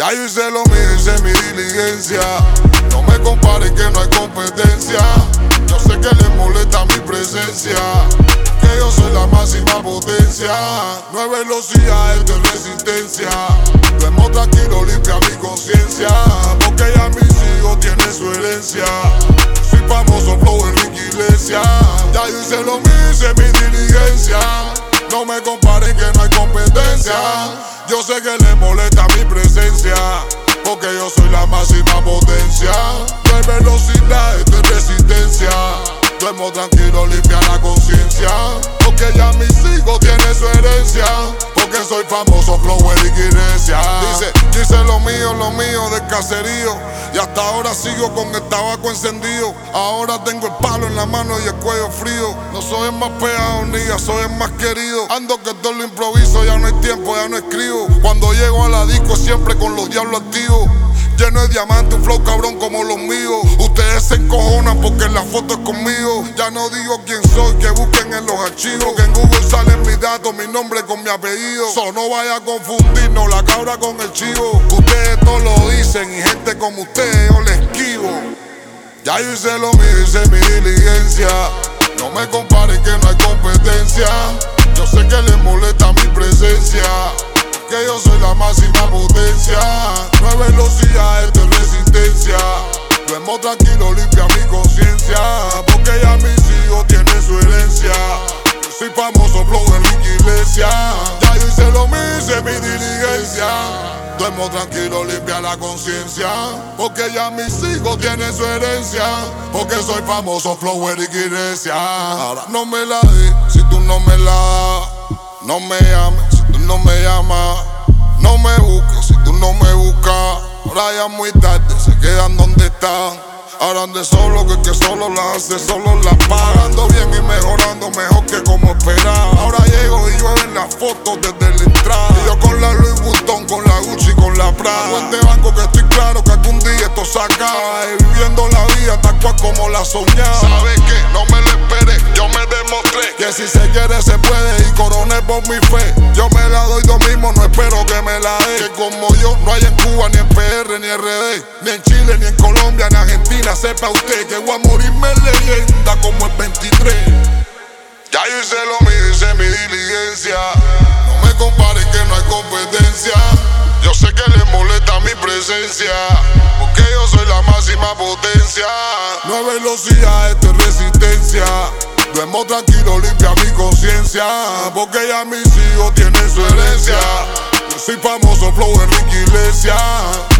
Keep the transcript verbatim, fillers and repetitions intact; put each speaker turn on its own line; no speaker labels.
Ya yo hice lo mío, hice mi diligencia. No me comparen que no hay competencia. Yo sé que les molesta mi presencia, que yo soy la máxima potencia. No hay velocidad, esto es resistencia. Duermo tranquilo, limpia mi conciencia, porque ya mis hijos tienen su herencia. Soy famoso, flow Enrique Iglesias. Ya yo hice lo mío, hice mi diligencia. No me comparen que no hay competencia. Yo sé que les molesta mi presencia, porque yo soy la máxima potencia. No hay velocidad, esto es resistencia. Duermo tranquilo, limpia la conciencia, porque ya mis hijos tienen su herencia. Porque soy famoso, flow Enrique Iglesias. Dice, dice lo mío, lo mío del caserío. Y hasta ahora sigo con el tabaco encendido. Ahora tengo el palo en la mano y el cuello frío. No soy el más pegado ni ya soy el más querido. Ando que todo lo improviso, ya no hay tiempo, ya no escribo. Cuando llego a la disco siempre con los diablos activos. Lleno de diamante, un flow cabrón como los míos. Ustedes se encojonan porque la foto es conmigo. Ya no digo quién soy, que busquen en los archivos. Que en Google salen mis datos, mi nombre con mi apellido. So no vaya a confundirnos la cabra con el chivo. Ustedes todos lo dicen y gente como ustedes yo les esquivo. Ya yo hice lo mío, hice mi diligencia. No me comparen que no hay competencia. Yo sé que les molesta mi presencia, que yo soy la máxima potencia. No hay velocidad, esto es resistencia. Duermo tranquilo, limpia mi conciencia, porque ya mis hijos tienen su herencia. Yo soy famoso, flow Enrique Iglesias. Ya yo hice lo mío, hice mi diligencia. Duermo tranquilo, limpia la conciencia, porque ya mis hijos tienen su herencia. Porque soy famoso, flow Enrique Iglesias. Ahora no me la des, si tú no me la das. No me llames, si tú no me llamas. No me busques, si tú no me buscas. Ahora ya muy tarde, se quedan donde están. Ahora ande solo, que el que solo la hace, solo la paga. Ando bien y mejorando, mejor que como esperaba. Ahora llego y llueven las fotos desde la entrada. Y yo con la Louis Vuitton, con la Gucci, con la Prada. Buen banco que estoy claro que algún día esto se acaba. Y viviendo la vida tal cual como la soñaba.
¿Sabes qué? No me lo esperé, yo me demostré
que si se quiere se puede y coroné por mi fe. Yo me la doy yo mismo, no espero que me la dé. Que como yo no hay en Cuba, ni en P R, ni R D, ni en Chile, ni en Colombia, ni en Argentina. Sepa usted que voy a morirme leyenda como el veintitrés.
Ya yo hice lo mío, hice mi diligencia.
No me comparen que no hay competencia.
Yo sé que les molesta mi presencia, porque yo soy la máxima potencia.
No hay velocidad, esto es resistencia. Duermo tranquilo, limpia mi conciencia, porque ya mis hijos tienen su herencia. Yo soy famoso, flow Enrique Iglesias.